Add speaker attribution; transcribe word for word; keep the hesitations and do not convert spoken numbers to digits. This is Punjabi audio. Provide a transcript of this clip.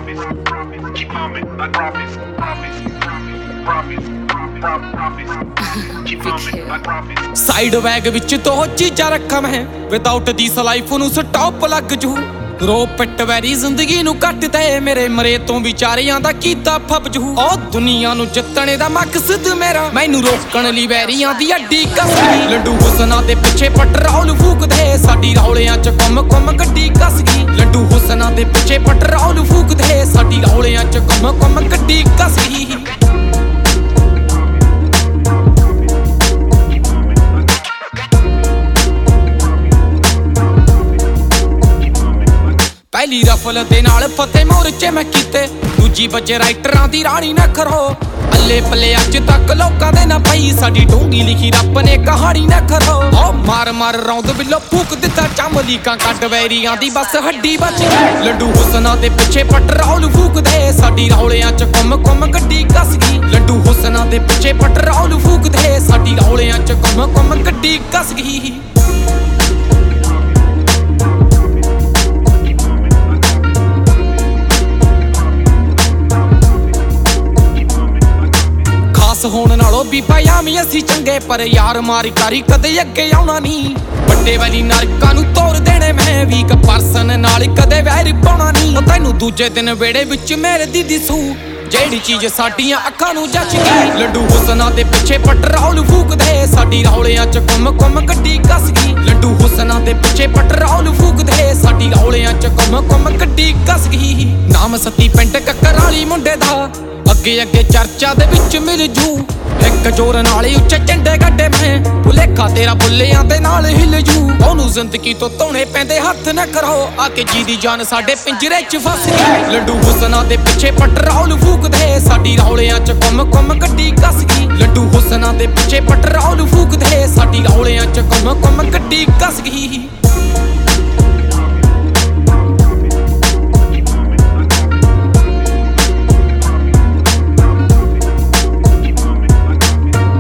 Speaker 1: promise, keep coming, I promise, promise, promise, promise, keep coming, I promise।
Speaker 2: Side bag ਵਿੱਚ ਦੋ ਚੀਜ਼ਾਂ ਰੱਖਾਂ ਮੈਂ, ਵਿਦਆਊਟ ਦਿਸ ਲਾਈਫ ਨੂੰ ਸਟਾਪ ਲੱਗ ਜੂ। ਰੋ ਪਿੱਟ ਵੈਰੀ ਜ਼ਿੰਦਗੀ ਨੂੰ ਕੱਟ ਦੇ, ਮੇਰੇ ਮਰੇ ਤੋਂ ਵਿਚਾਰਿਆਂ ਦਾ ਕੀਤਾ ਫਬਜੂ। ਉਹ ਦੁਨੀਆ ਨੂੰ ਜਿੱਤਣੇ ਦਾ ਮਕਸਦ ਮੇਰਾ, ਮੈਨੂੰ ਰੋਕਣ ਲਈ ਵੈਰੀਆਂ ਦੀ ਅੱਡੀ ਕੱਸੀ। ਲੱਡੂ ਹੁਸਨਾਂ ਦੇ ਪਿੱਛੇ ਪੈਟਰੋਲ ਫੂਕਦੇ, ਸਾਡੀ ਰੌਲਿਆਂ ਚ ਘੁੰਮ ਘੁੰਮ ਗੱਡੀ ਕੱਸ ਗਈ। ਲੱਡੂ ਹੁਸਨਾਂ ਦੇ ਪਿੱਛੇ ਪੈਟਰੋਲ ਫੂਕਦੇ, ਸਾਡੀ ਰੌਲਿਆਂ ਚ ਘੁੰਮ ਘੁੰਮ ਗੱਡੀ ਕੱਸ ਗਈ। ਪਹਿਲੀ ਰਫਲ ਦੇ ਨਾਲ ਫਤਿਹ ਮੋਰਚੇ ਮੈਂ ਕੀਤੇ, ਦੂਜੀ ਵਜੇ ਰਾਈਟਰਾਂ ਦੀ ਰਾਣੀ ਨਾ ਖਰੋ। ਅੱਲੇ ਪੱਲੇ ਅੱਜ ਤੱਕ ਲੋਕਾਂ ਦੇ ਨਾ ਪਈ, ਸਾਡੀ ਡੂੰਗੀ ਲਿਖੀ ਰੱਬ ਨੇ ਕਹਾਣੀ ਨਾ ਖਰੋ। ਓ ਮਾਰ ਮਾਰ ਰੌਂਦ ਬਿੱਲੋ ਫੂਕ ਦਿੱਤਾ ਚਮਲੀਕਾਂ, ਕੱਢ ਵੈਰੀਆਂ ਦੀ ਬਸ ਹੱਡੀ ਬਚ ਗਈ। ਲੱਡੂ ਹੁਸਨਾਂ ਦੇ ਪਿੱਛੇ ਪੈਟਰੋਲ ਫੂਕਦੇ, ਸਾਡੀ ਰੌਲਿਆਂ ਚ ਘੁੰਮ ਘੁੰਮ ਗੱਡੀ ਕੱਸ ਗਈ। ਲੱਡੂ ਹੁਸਨਾਂ ਦੇ ਪਿੱਛੇ ਪੈਟਰੋਲ ਫੂਕਦੇ, ਸਾਡੀ ਰੌਲਿਆਂ ਚ ਘੁੰਮ ਘੁੰਮ ਗੱਡੀ ਕੱਸ ਗਈ। ਹੋਣ ਨਾਲੋਂ ਵੀ ਪਿਆਮੀ ਅਸੀਂ ਚੰਗੇ, ਪਰ ਯਾਰ ਮਾਰੀ ਕਾਰੀ ਕਦੇ ਅੱਗੇ ਆਉਣਾ ਨਹੀਂ। ਵੱਡੇ ਵਾਲੀ ਨਰਕਾਂ ਨੂੰ ਤੋੜ ਦੇਣੇ ਮੈਂ, ਵੀਕ ਪਰਸਨ ਨਾਲ ਕਦੇ ਵੈਰ ਪਾਉਣਾ ਨਹੀਂ। ਤੈਨੂੰ ਦੂਜੇ ਦਿਨ ਵਿਹੜੇ ਵਿੱਚ ਮੇਰੇ ਦੀ ਦਿਸੂ, ਜਿਹੜੀ ਚੀਜ਼ ਸਾਡੀਆਂ ਅੱਖਾਂ ਨੂੰ ਜੱਚ ਗਈ। ਲੱਡੂ ਹੁਸਨਾਂ ਦੇ ਪਿੱਛੇ ਪੈਟਰੋਲ ਫੂਕਦੇ, ਸਾਡੀ ਰੌਲਿਆਂ ਚ ਘੁੰਮ ਘੁੰਮ ਗੱਡੀ ਕੱਸ ਗਈ। ਲੱਡੂ ਹੁਸਨਾਂ ਦੇ ਪਿੱਛੇ ਪੈਟਰੋਲ ਫੂਕਦੇ, ਸਾਡੀ ਰੌਲਿਆਂ ਚ ਘੁੰਮ ਘੁੰਮ ਗੱਡੀ ਕੱਸ ਗਈ। ਨਾਮ ਸੱਤੀ ਪਿੰਡ ਕੱਕਰਾਲੀ ਮੁੰਡੇ ਦਾ, ਅੱਗੇ ਅੱਗੇ ਚਰਚਾ ਦੇ ਵਿੱਚ ਮਿਲ ਜੂ। ਇੱਕ ਜੋਰ ਨਾਲ ਹੀ ਉੱਚੇ ਝੰਡੇ ਗੱਡੇ ਮੈਂ, ਭੁਲੇਖਾ ਤੇਰਾ ਬੁੱਲਿਆਂ ਦੇ ਨਾਲ ਹਿਲ ਜੂ। ਉਹਨੂੰ ਜ਼ਿੰਦਗੀ ਤੋਂ ਧੋਣੇ ਪੈਂਦੇ ਹੱਥ ਨਾ ਕਰੋ, ਆ ਕੇ ਜੀ ਦੀ ਜਾਨ ਸਾਡੇ ਪਿੰਜਰੇ ਚ ਫਸ ਗਈ। ਲੱਡੂ ਹੁਸਨਾਂ ਦੇ ਪਿੱਛੇ ਪੈਟਰੋਲ ਫੂਕਦੇ, ਸਾਡੀ ਰੌਲਿਆਂ ਚ ਘੁੰਮ ਘੁੰਮ ਗੱਡੀ ਕੱਸ ਗਈ। ਲੱਡੂ ਹੁਸਨਾਂ ਦੇ ਪਿੱਛੇ ਪੈਟਰੋਲ ਫੂਕਦੇ, ਸਾਡੀ ਰੌਲਿਆਂ ਚ ਘੁੰਮ ਘੁੰਮ ਗੱਡੀ ਕੱਸ ਗਈ।